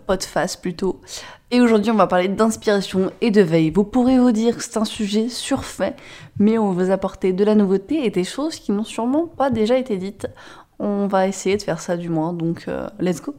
Podfast plutôt. Et aujourd'hui, on va parler d'inspiration et de veille. Vous pourrez vous dire que c'est un sujet surfait, mais on va vous apporter de la nouveauté et des choses qui n'ont sûrement pas déjà été dites. On va essayer de faire ça du moins, donc let's go.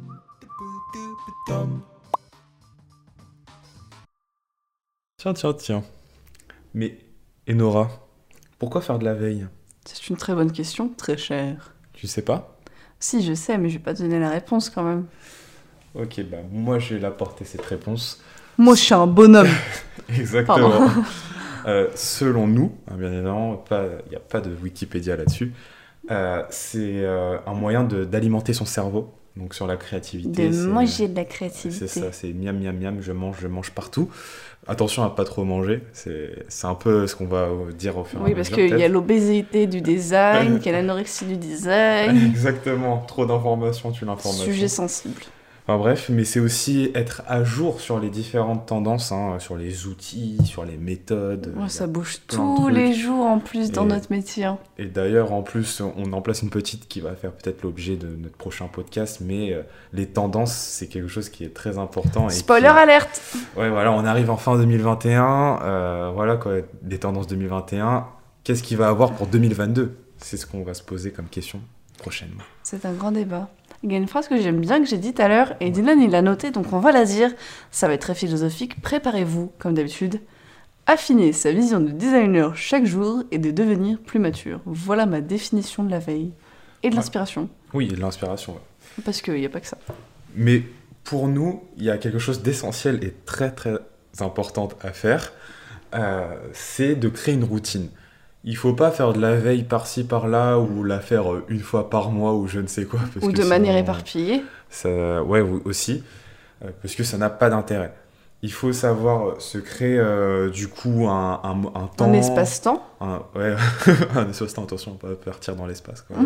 Tiens. Mais, Enora, pourquoi faire de la veille? C'est une très bonne question, très chère. Tu sais pas? Si, je sais, mais je vais pas te donner la réponse quand même. Ok, bah moi je vais l'apporter cette réponse. Moi, je suis un bonhomme. Exactement. Selon nous, bien évidemment, il n'y a pas de Wikipédia là-dessus, c'est un moyen d'alimenter son cerveau, donc sur la créativité. Manger de la créativité. C'est ça, c'est miam miam miam, je mange partout. Attention à pas trop manger, c'est un peu ce qu'on va dire au fur et à mesure. Oui, parce qu'il y a l'obésité du design, qu'il y a l'anorexie du design. Exactement, trop d'informations tue l'information. Sujet sensible. Enfin bref, mais c'est aussi être à jour sur les différentes tendances, sur les outils, sur les méthodes. Ouais, ça bouge tous les jours en plus dans notre métier. Et d'ailleurs, en plus, on en place une petite qui va faire peut-être l'objet de notre prochain podcast, mais les tendances, c'est quelque chose qui est très important. Spoiler alerte! Ouais, voilà, on arrive en fin 2021, voilà quoi, des tendances 2021. Qu'est-ce qu'il va avoir pour 2022? C'est ce qu'on va se poser comme question prochainement. C'est un grand débat. Il y a une phrase que j'aime bien, que j'ai dit tout à l'heure, et Dylan, il l'a notée, donc on va la dire. Ça va être très philosophique. Préparez-vous, comme d'habitude. Affiner sa vision de designer chaque jour et de devenir plus mature. Voilà ma définition de la veille. Et de l'inspiration. Oui, de l'inspiration, ouais. Parce qu'il n'y a pas que ça. Mais pour nous, il y a quelque chose d'essentiel et très très important à faire. C'est de créer une routine. Il faut pas faire de la veille par-ci par-là ou la faire une fois par mois ou je ne sais quoi. Ou de manière éparpillée. Ouais, aussi. Parce que ça n'a pas d'intérêt. Il faut savoir se créer du coup un temps... Un espace-temps. Ouais, un espace-temps, attention, on va pas partir dans l'espace. Quoi.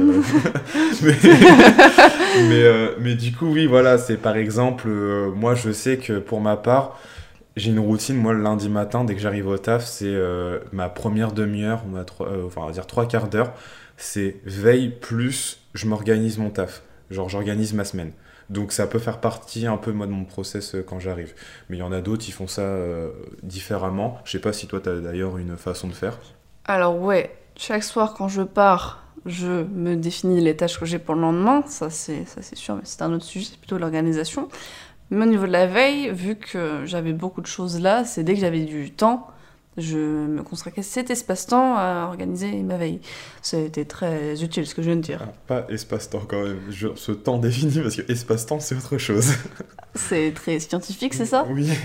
mais du coup, oui, voilà, c'est par exemple, moi je sais que pour ma part, j'ai une routine, moi le lundi matin, dès que j'arrive au taf, c'est ma première demi-heure, on va dire 3/4 d'heure, c'est veille plus je m'organise mon taf. Genre j'organise ma semaine. Donc ça peut faire partie un peu moi de mon process quand j'arrive. Mais il y en a d'autres qui font ça différemment. Je sais pas si toi tu as d'ailleurs une façon de faire. Alors ouais, chaque soir quand je pars, je me définis les tâches que j'ai pour le lendemain. Ça c'est sûr, mais c'est un autre sujet, c'est plutôt l'organisation. Mais au niveau de la veille, vu que j'avais beaucoup de choses là, c'est dès que j'avais du temps, je me consacrais cet espace-temps à organiser ma veille. C'était très utile ce que je viens de dire. Pas espace-temps quand même, ce temps défini, parce que espace-temps c'est autre chose. C'est très scientifique, c'est ça? Oui.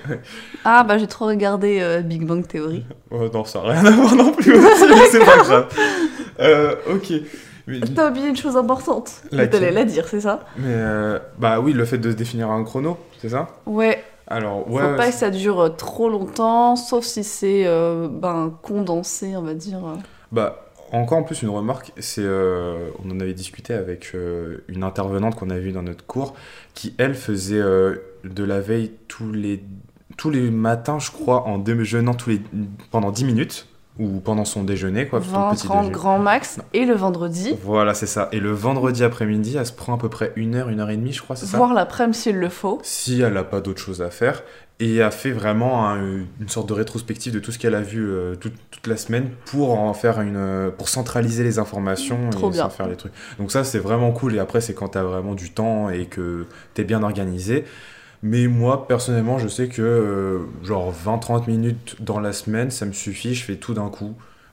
Ah bah j'ai trop regardé Big Bang Theory. Non, ça n'a rien à voir non plus aussi, mais c'est pas grave. Ok. Mais... T'as oublié une chose importante. T'allais la dire, c'est ça? Mais bah oui, le fait de se définir un chrono, c'est ça? Ouais. Alors, ouais, faut pas que ça dure trop longtemps, sauf si c'est condensé, on va dire. Bah, encore en plus, une remarque, c'est on en avait discuté avec une intervenante qu'on a vue dans notre cours, qui, elle, faisait de la veille tous les matins, je crois, en déjeunant pendant 10 minutes. Ou pendant son déjeuner, quoi. 20-30 grand max, et le vendredi. Voilà, c'est ça. Et le vendredi après-midi, elle se prend à peu près 1h et demie, je crois, c'est ça? Voire l'après-midi s'il le faut. Si elle n'a pas d'autre chose à faire. Et elle fait vraiment une sorte de rétrospective de tout ce qu'elle a vu toute la semaine pour en faire pour centraliser les informations Trop bien. Faire les trucs. Donc ça, c'est vraiment cool. Et après, c'est quand tu as vraiment du temps et que tu es bien organisé. Mais moi, personnellement, je sais que genre 20-30 minutes dans la semaine, ça me suffit, je fais tout d'un coup.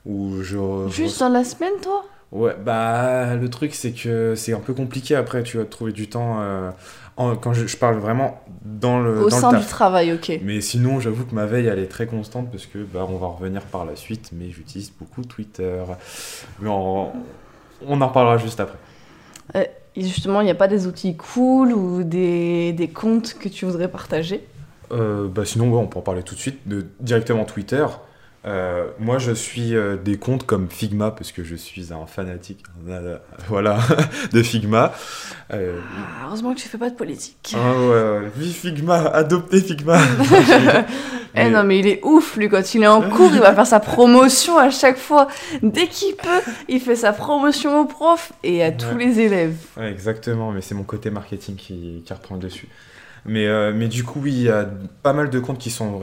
Juste dans la semaine, toi? Ouais, bah le truc c'est que c'est un peu compliqué après, tu vas trouver du temps, quand je parle vraiment dans le sein taf. du travail, ok. Mais sinon, j'avoue que ma veille, elle est très constante parce que, bah, on va revenir par la suite, mais j'utilise beaucoup Twitter. Mais on en reparlera juste après. Et justement, il n'y a pas des outils cool ou des comptes que tu voudrais partager? Bah sinon, ouais, on peut en parler tout de suite, directement Twitter. Moi, je suis des comptes comme Figma parce que je suis un fanatique, voilà, de Figma. Heureusement que tu fais pas de politique. Ah ouais, vive Figma, adoptez Figma. Non mais il est ouf lui, quand il est en cours il va faire sa promotion à chaque fois, dès qu'il peut il fait sa promotion aux profs et à tous les élèves. Ouais, exactement, mais c'est mon côté marketing qui reprend le dessus. Mais du coup, oui, il y a pas mal de comptes qui sont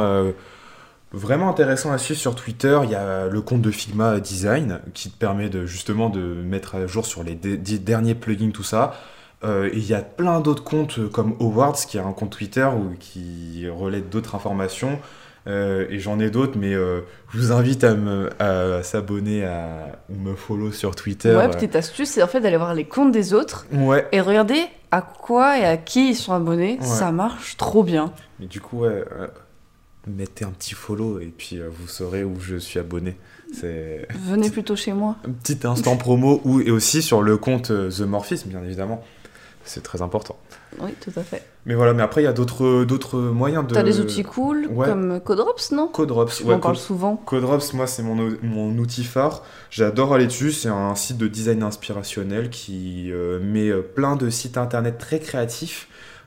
vraiment intéressants à suivre sur Twitter. Il y a le compte de Figma Design qui te permet justement de mettre à jour sur les 10 derniers plugins, tout ça. Et il y a plein d'autres comptes comme Awards, qui est un compte Twitter qui relaie d'autres informations. Et j'en ai d'autres, mais je vous invite à s'abonner ou me follow sur Twitter. Ouais, petite astuce, c'est en fait d'aller voir les comptes des autres Ouais. et regarder à quoi et à qui ils sont abonnés. Ouais. Ça marche trop bien. Mais du coup, ouais, mettez un petit follow et puis vous saurez où je suis abonné. C'est Venez plutôt chez moi. un petit instant promo et aussi sur le compte The Morphisme, bien évidemment. C'est très important. Oui, tout à fait. Mais voilà, mais après, il y a d'autres moyens de... T'as des outils cool Ouais. comme Codrops, non? Codrops, Tu ouais, m'en parles souvent. Codrops, moi, c'est mon outil phare. J'adore aller dessus. C'est un site de design inspirationnel qui met plein de sites internet très créatifs.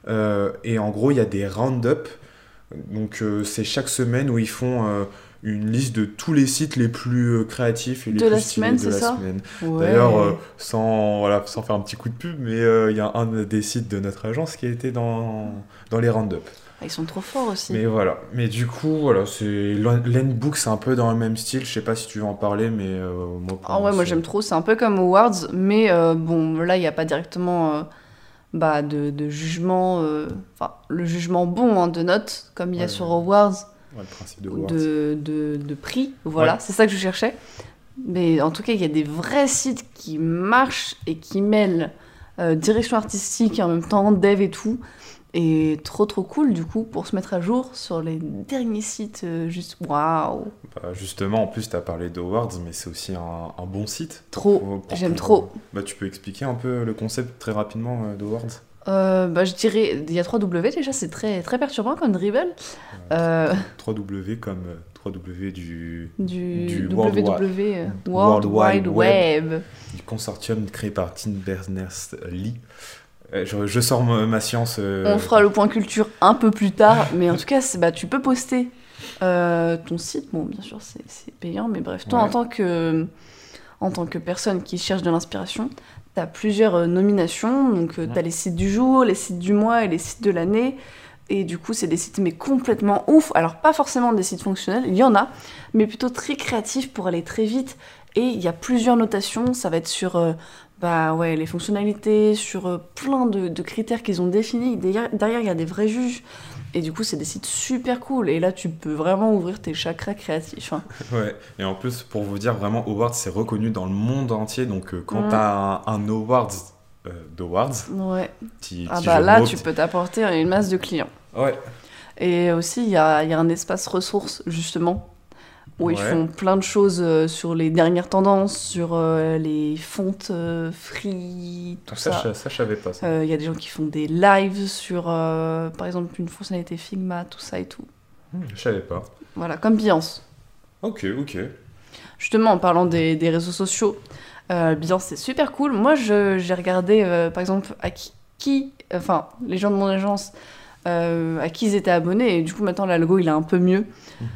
Et en gros, il y a des round-up. Donc, c'est chaque semaine où ils font une liste de tous les sites les plus créatifs et les De plus la stylés semaine, de c'est la ça? semaine. Ouais. D'ailleurs, sans faire un petit coup de pub, mais il y a un des sites de notre agence qui a été dans les round-up. Ils sont trop forts aussi. Mais voilà. Mais du coup, voilà, Landbook, c'est un peu dans le même style. Je sais pas si tu veux en parler, mais moi, pour Ah ouais, moi c'est- j'aime trop. C'est un peu comme Awards, mais bon, là il n'y a pas directement de jugement. Enfin, le jugement bon hein, de notes, comme il y a Ouais, sur Awards, ouais, le principe de ou Awards. de prix. Voilà, Ouais. c'est ça que je cherchais. Mais en tout cas, il y a des vrais sites qui marchent et qui mêlent direction artistique et en même temps dev et tout. Et trop trop cool du coup pour se mettre à jour sur les derniers sites. Juste waouh! Bah, justement, en plus, tu as parlé d'Awards, mais c'est aussi un bon site. Trop, j'aime trop. Bah, tu peux expliquer un peu le concept très rapidement d'Awards? Je dirais, il y a 3W déjà, c'est très, très perturbant comme dribble. Euh, 3W comme 3W du du World WW, World World Wide Wide Web. consortium créé par Tim Berners-Lee. Je sors ma science. On fera le point culture un peu plus tard, mais en tout cas, tu peux poster ton site. Bon, bien sûr, c'est payant, mais bref, toi, Ouais. en tant que personne qui cherche de l'inspiration, tu as plusieurs nominations. Donc, tu as les sites du jour, les sites du mois et les sites de l'année. Et du coup, c'est des sites mais complètement ouf. Alors, pas forcément des sites fonctionnels, il y en a, mais plutôt très créatifs pour aller très vite. Et il y a plusieurs notations. Ça va être sur les fonctionnalités, sur plein de critères qu'ils ont définis. Derrière, il y a des vrais juges. Et du coup, c'est des sites super cool. Et là, tu peux vraiment ouvrir tes chakras créatifs. Hein. Ouais, et en plus, pour vous dire, vraiment, Awards, c'est reconnu dans le monde entier. Donc, quand t'as un Awards d'Awards, Ouais. petit Ah jeu bah de là, mots, tu peux t'apporter une masse de clients. Ouais, Et aussi, il y a un espace ressources, justement, où ils Ouais. font plein de choses sur les dernières tendances, sur les fontes free, tout ça. ça, je savais pas ça. Il y a des gens qui font des lives sur, par exemple, une fonctionnalité Figma, tout ça et tout. Je savais pas. Voilà, comme Beyoncé. Ok. Justement, en parlant des réseaux sociaux, Beyoncé, c'est super cool. Moi, j'ai regardé, par exemple, enfin, les gens de mon agence, à qui ils étaient abonnés. Et du coup, maintenant, l'algo, il est un peu mieux.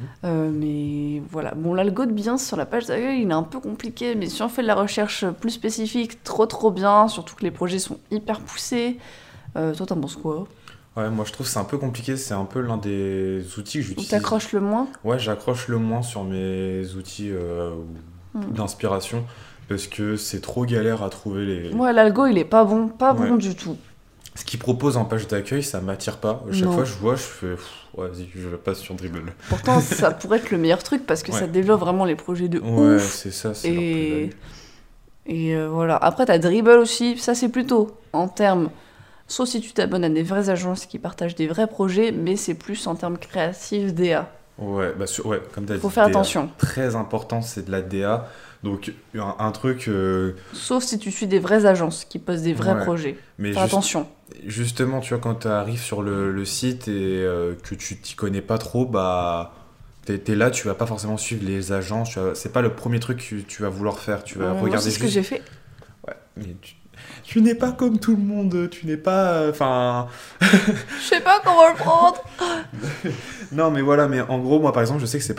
Mais voilà. Bon, l'algo de Beyoncé sur la page d'accueil, il est un peu compliqué. Mais si on fait de la recherche plus spécifique, trop bien. Surtout que les projets sont hyper poussés. Toi, t'en penses quoi? Ouais, moi je trouve que c'est un peu compliqué, c'est un peu l'un des outils que Ou j'utilise. t'accroches le moins? Ouais, j'accroche le moins sur mes outils d'inspiration parce que c'est trop galère à trouver les. Ouais, l'algo, il est pas bon Ouais. du tout. Ce qu'ils proposent en page d'accueil, ça m'attire pas. Chaque Non. fois je vois, je fais vas-y, je passe sur Dribble. Pourtant, ça pourrait être le meilleur truc parce que Ouais. ça développe vraiment les projets de Ouais, ouf. c'est ça, c'est leur Et, plus-value. voilà. Après, t'as Dribble aussi. Ça, c'est plutôt en termes. Sauf si tu t'abonnes à des vraies agences qui partagent des vrais projets, mais c'est plus en termes créatifs DA. Ouais, ouais, comme t'as dit. Faut faire DA. attention. Très important, c'est de la DA. Donc un truc. Sauf si tu suis des vraies agences qui posent des vrais Ouais. projets. Mais Fais attention. justement, tu vois, quand tu arrives sur le site et que tu t'y connais pas trop, bah. T'es là, tu vas pas forcément suivre les agences. C'est pas le premier truc que tu vas vouloir faire. Tu vas Moi, regarder c'est ce que juste. j'ai fait. Ouais, mais tu n'es pas comme tout le monde. Tu n'es pas. Enfin. Je sais pas comment le prendre. Non, mais voilà, mais en gros, moi par exemple, je sais que c'est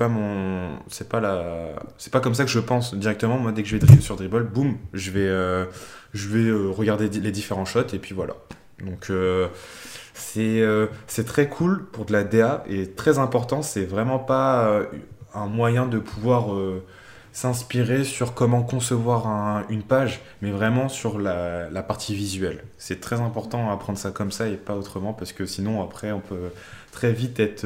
pas comme ça que je pense directement. Moi, dès que je vais sur Dribble, boum, je vais regarder les différents shots et puis voilà. Donc, C'est très cool pour de la DA et très important. C'est vraiment pas un moyen de pouvoir s'inspirer sur comment concevoir une page, mais vraiment sur la partie visuelle. C'est très important à apprendre ça comme ça et pas autrement, parce que sinon, après, on peut très vite être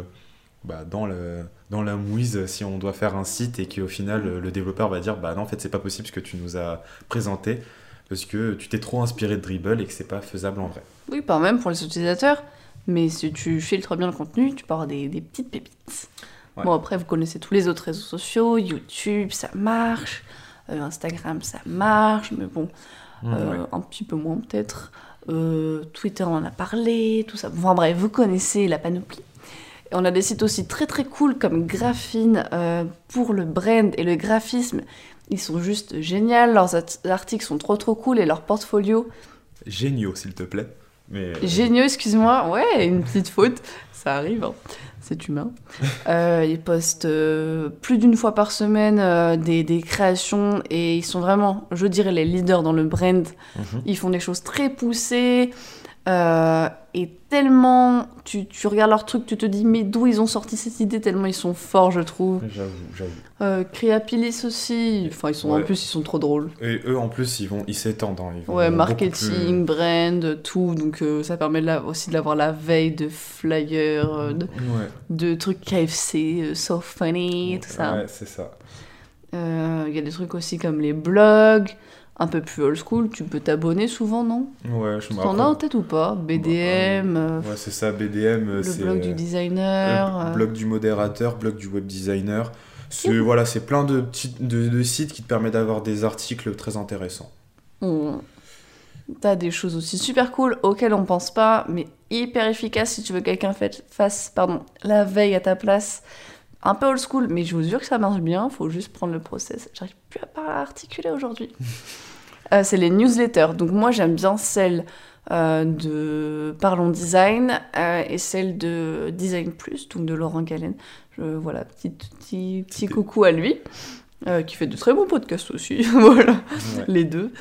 dans la mouise si on doit faire un site et qu'au final, le développeur va dire bah non, en fait, c'est pas possible ce que tu nous as présenté, parce que tu t'es trop inspiré de Dribble et que c'est pas faisable en vrai. Oui, pas même pour les utilisateurs, mais si tu filtres bien le contenu, tu peux avoir des petites pépites. Ouais. Bon, après, vous connaissez tous les autres réseaux sociaux, YouTube, ça marche, Instagram, ça marche, mais bon, un petit peu moins peut-être. Twitter, on en a parlé, tout ça. Enfin bref, vous connaissez la panoplie. Et on a des sites aussi très très cool comme Graphene pour le brand et le graphisme. Ils sont juste géniaux, leurs articles sont trop trop cool et leur portfolio. Géniaux, s'il te plaît. Mais, Géniaux, excuse-moi. Ouais, une petite faute, ça arrive, hein. C'est humain. Ils postent plus d'une fois par semaine des créations et ils sont vraiment, je dirais, les leaders dans le brand. Ils font des choses très poussées et tellement tu regardes leurs trucs, tu te dis mais d'où ils ont sorti cette idée, tellement ils sont forts, je trouve. J'avoue. Creapilis aussi, enfin ils sont en plus ils sont trop drôles. Et eux en plus ils s'étendent, hein. Ouais, marketing, brand, tout, donc ça permet aussi d'avoir la veille de flyers, de trucs KFC, so funny, tout ça. Ouais, c'est ça. Il y a des trucs aussi comme les blogs, un peu plus old school, tu peux t'abonner souvent, non? Ouais, je me T'en as en tête ou pas? BDM, ouais, c'est ça, BDM, le c'est blog du designer, blog du modérateur, blog du web designer. Voilà, c'est plein de sites qui te permettent d'avoir des articles très intéressants. T'as des choses aussi super cool auxquelles on pense pas, mais hyper efficaces si tu veux que quelqu'un fasse la veille à ta place. Un peu old school, mais je vous jure que ça marche bien, faut juste prendre le process. J'arrive plus à articuler aujourd'hui. C'est les newsletters. Donc moi j'aime bien celle de Parlons Design et celle de Design Plus, donc de Laurent Galen. Voilà, petit coucou à lui, qui fait de très bons podcasts aussi. Voilà, ouais. Les deux.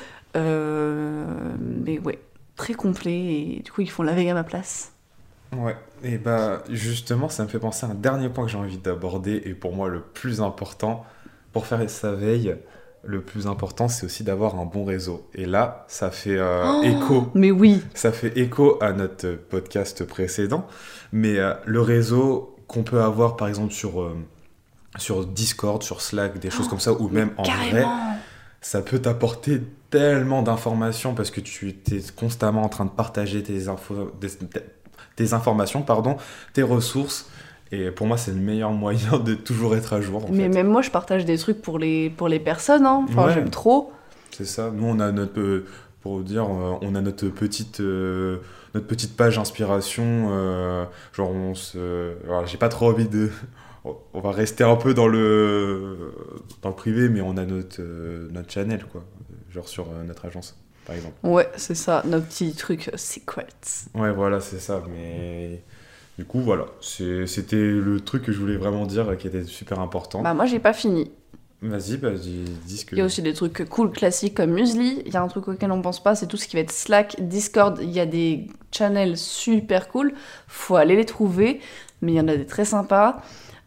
Mais ouais, très complet et du coup ils font la veille à ma place. Ouais, et bah justement ça me fait penser à un dernier point que j'ai envie d'aborder et pour moi le plus important pour faire sa veille. Le plus important, c'est aussi d'avoir un bon réseau. Et là, ça fait écho. Mais oui. Ça fait écho à notre podcast précédent. Mais le réseau qu'on peut avoir, par exemple, sur Discord, sur Slack, des choses comme ça, ou même en vrai, ça peut t'apporter tellement d'informations parce que tu es constamment en train de partager tes informations, tes ressources. Et pour moi, c'est le meilleur moyen de toujours être à jour. Mais même moi, je partage des trucs pour les personnes. Hein. Enfin, ouais. J'aime trop. C'est ça. Nous, on a on a notre petite page inspiration. Alors, j'ai pas trop envie de. On va rester un peu dans le privé, mais on a notre channel, quoi. Genre sur notre agence, par exemple. Ouais, c'est ça. Nos petits trucs secrets. Ouais, voilà, c'est ça. Mais. Du coup, voilà, c'était le truc que je voulais vraiment dire qui était super important. Bah, moi, j'ai pas fini. Vas-y, dis ce que... Il y a aussi des trucs cool, classiques comme Musli. Il y a un truc auquel on pense pas, c'est tout ce qui va être Slack, Discord. Il y a des channels super cool. Faut aller les trouver, mais il y en a des très sympas.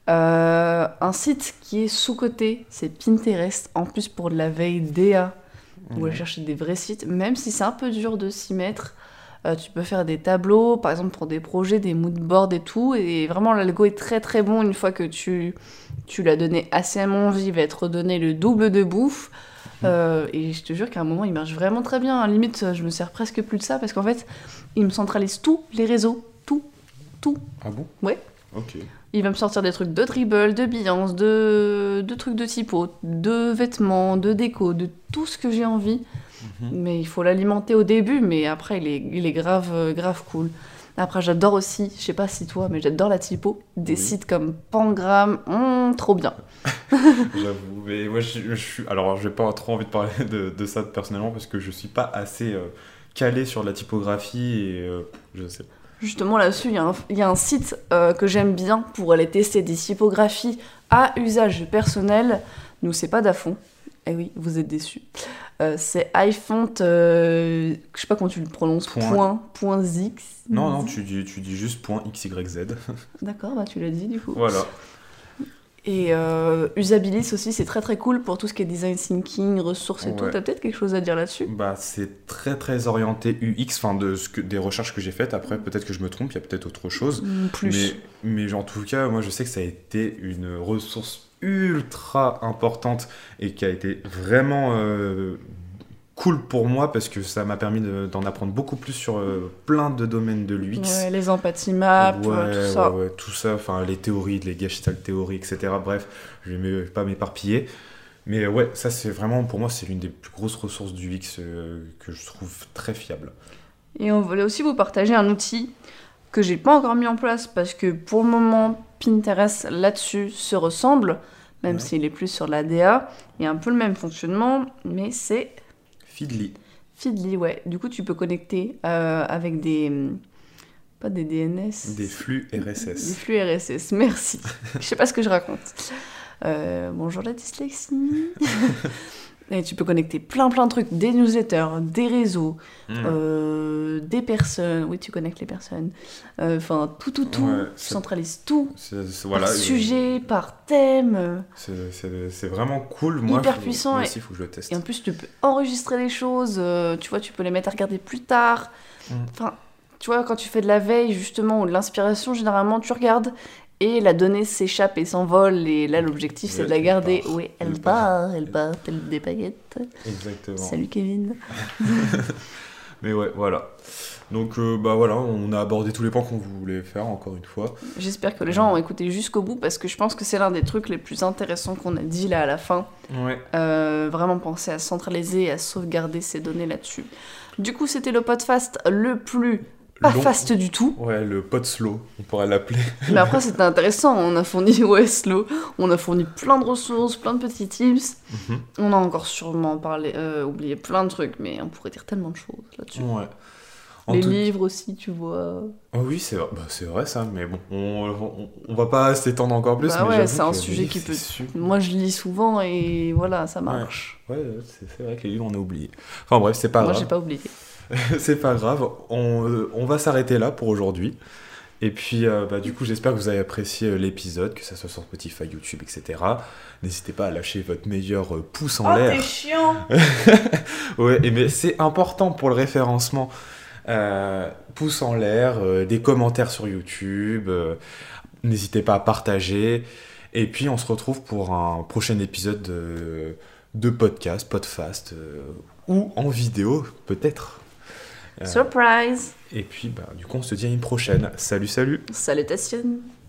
Un site qui est sous-coté, c'est Pinterest. En plus, pour de la veille DA, où aller chercher des vrais sites, même si c'est un peu dur de s'y mettre. Tu peux faire des tableaux, par exemple pour des projets, des moodboards et tout. Et vraiment, l'algo est très très bon une fois que tu l'as donné assez à manger. Il va être redonné le double de bouffe. Et je te jure qu'à un moment, il marche vraiment très bien. Limite, je me sers presque plus de ça parce qu'en fait, il me centralise tous les réseaux. Tout. Ah bon ? Ouais. Ok. Il va me sortir des trucs de Dribble, de Behance, de trucs de typo, de vêtements, de déco, de tout ce que j'ai envie. Mais il faut l'alimenter au début, mais après il est grave cool. Après j'adore aussi, je sais pas si toi, mais j'adore la typo, des sites comme Pangram, trop bien. J'avoue, mais moi je suis... Alors j'ai pas trop envie de parler de ça personnellement parce que je suis pas assez calé sur la typographie et je sais pas. Justement là-dessus, il y a un site que j'aime bien pour aller tester des typographies à usage personnel. Nous c'est pas Dafon. Eh oui, vous êtes déçus. C'est iFont, je sais pas comment tu le prononces, point .x. Non, tu dis juste .xyz. D'accord, bah tu l'as dit du coup. Voilà. Et Usabilis aussi, c'est très très cool pour tout ce qui est design thinking, ressources et tout. T'as peut-être quelque chose à dire là-dessus? Bah, c'est très très orienté UX, enfin des recherches que j'ai faites. Après, peut-être que je me trompe, il y a peut-être autre chose. Plus. Mais en tout cas, moi je sais que ça a été une ressource ultra importante et qui a été vraiment cool pour moi parce que ça m'a permis d'en apprendre beaucoup plus sur plein de domaines de l'UX. Ouais, les empathy maps, tout ça. Ouais, tout ça, enfin les théories, les gestalt théories, etc. Bref, je vais pas m'éparpiller. Mais ouais, ça c'est vraiment, pour moi, c'est l'une des plus grosses ressources du UX que je trouve très fiable. Et on voulait aussi vous partager un outil que j'ai pas encore mis en place parce que pour le moment, Pinterest là-dessus se ressemble, même s'il est plus sur l'ADA. Il y a un peu le même fonctionnement, mais c'est... Feedly, ouais. Du coup, tu peux connecter avec des... Pas des DNS. Des flux RSS. Des flux RSS, merci. Je sais pas ce que je raconte. Bonjour la dyslexie. Et tu peux connecter plein de trucs, des newsletters, des réseaux, des personnes. Oui, tu connectes les personnes. Enfin, tout. Ouais, tu centralises tout. Voilà, par sujet, par thème. C'est vraiment cool. Hyper puissant. Moi aussi, il faut que je le teste. Et en plus, tu peux enregistrer les choses. Tu vois, tu peux les mettre à regarder plus tard. Enfin, tu vois, quand tu fais de la veille, justement, ou de l'inspiration, généralement, tu regardes. Et la donnée s'échappe et s'envole, et là l'objectif c'est de la garder. Oui, elle part telle des paillettes. Exactement. Salut Kevin. Mais ouais, voilà. Donc bah voilà, on a abordé tous les points qu'on voulait faire encore une fois. J'espère que les gens ont écouté jusqu'au bout parce que je pense que c'est l'un des trucs les plus intéressants qu'on a dit là à la fin. Ouais. Vraiment penser à centraliser et à sauvegarder ces données là-dessus. Du coup, c'était le podcast le plus... Pas fast du tout. Ouais, le pod slow, on pourrait l'appeler. Mais après, c'était intéressant. On a fourni, slow. On a fourni plein de ressources, plein de petits tips. On a encore sûrement oublié plein de trucs, mais on pourrait dire tellement de choses là-dessus. Ouais. Les livres aussi, tu vois. Oh oui, c'est vrai ça, mais bon, on va pas s'étendre encore plus. Bah mais ouais, c'est un sujet qui peut... Moi, je lis souvent et voilà, ça marche. Ouais, c'est vrai que les livres, on a oublié. Enfin bref, c'est pas grave. Moi, j'ai pas oublié. C'est pas grave, on va s'arrêter là pour aujourd'hui. Et puis, du coup, j'espère que vous avez apprécié l'épisode, que ça soit sur Spotify, YouTube, etc. N'hésitez pas à lâcher votre meilleur pouce en l'air. Oh, t'es chiant. Ouais, mais c'est important pour le référencement. Pouce en l'air, des commentaires sur YouTube. N'hésitez pas à partager. Et puis, on se retrouve pour un prochain épisode de podcast, Podfast, ou en vidéo, peut-être. Surprise. Et puis, du coup, on se dit à une prochaine. Salut. Salutations.